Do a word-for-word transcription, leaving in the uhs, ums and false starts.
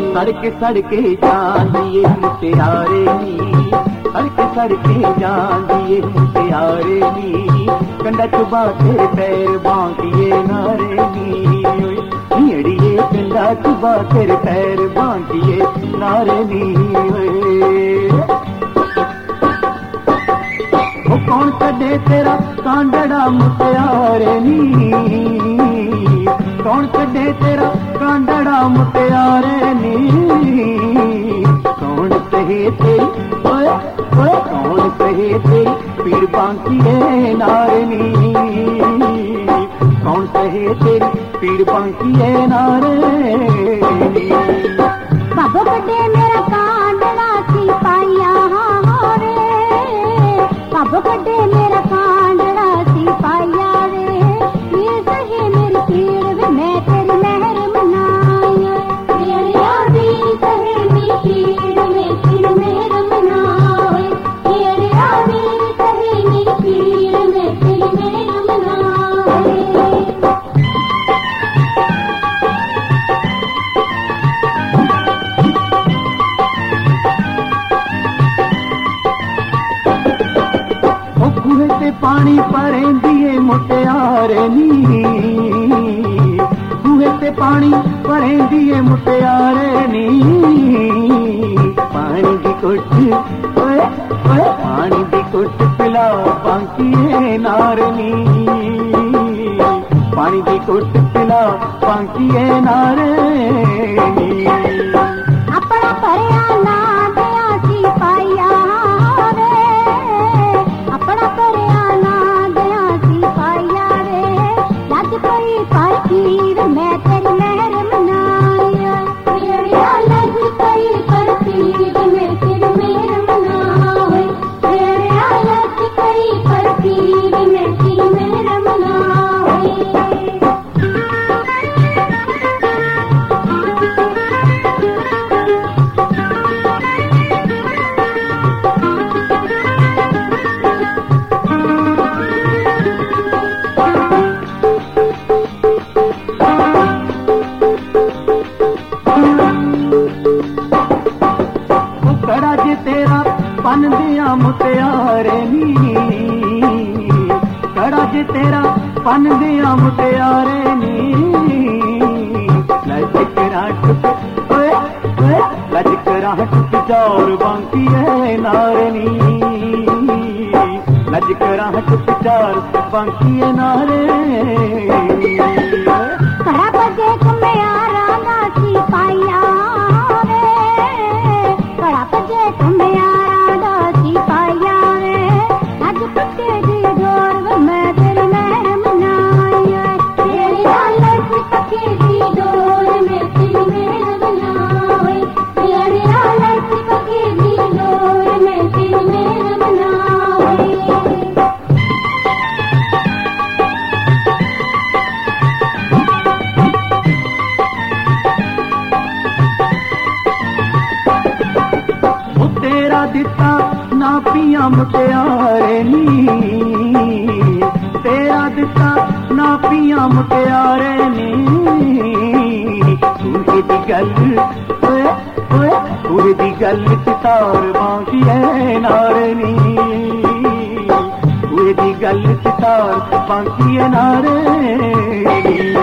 सड़के सड़के जांदिए मुटियारे नी, सड़के सड़के जांदिए मुटियारे नी, कंडा चुबा तेरे पैर बांधिए नारे नी, अड़िए कंडा चुबा तेरे पैर बांधिए नारे नी। वो कौन कदे तेरा कांडड़ा मुटियारे नी, कौन कदे तेरा कांडड़ा मुटियारे नी, कौन कहे तेरी ओए ओए कौन कहे तेरी पीड़ बांकिए नारनी, कौन कहे तेरी पीड़ बांकिए नारनी। बाबू कदे मेरा कांडड़ा सिपाहिया रे, बाबू कदे मेरा कांडड़ा सिपाहिया रे, ये सहे मेरी पीड़ वे मैं तेरी मेहर मनाया, मेरी आदि सहे मेरी पीड़ में तेरी मेहर मनाए, मेरी आदि सहे मेरी पीड़ में तेरी मेहर मनाए। पानी परेंदिए मुटियारे नी, कुएं से पानी परेंदिए मुटियारे नी, पानी दी कुट ओए ओए पानी दी कुट पिला बांकिए नारनी, पानी दी कुट पिला बांकिए नारनी। अपना परिया ना दया सिपाहिया रे, अपना परिया ना दया सिपाहिया रे, लज कोई परतीर मैं तेरी मेहर मनाया, मेरी लज कोई परतीर मैं तेरी मेहर मनाए, मेरी लज कोई परतीर मैं तेरी मेहर मनाए। कड़ा जे तेरा पन दिया मुटियारे नी, कड़ा जे तेरा पन दिया मुटियारे नी, लजकरा टुक ओए ओए लजकरा टुक चौर बांकिए नारनी, लजकरा टुक चौर बांकिए नारनी। कड़ा बजे तुम्हें आराना सिपाहिया रे, कड़ा बजे तुम्हें आराना सिपाहिया रे, लज पक्के दी डोर मैं तेरी मेहर मनाया, तेरी लज पक्के दी डोर मैं तेरी मेहर मनाए, तेरी लज पक्के दी डोर मैं तेरी मेहर मनाए। तेरा दिता ना पिया मुटियारे नी, तेरा दिता ना पिया मुटियारे नी, कुए दी गल ओए ओए कुए दी गल सितार बांकिए नारनी, कुए दी गल सितार बांकिए नारनी।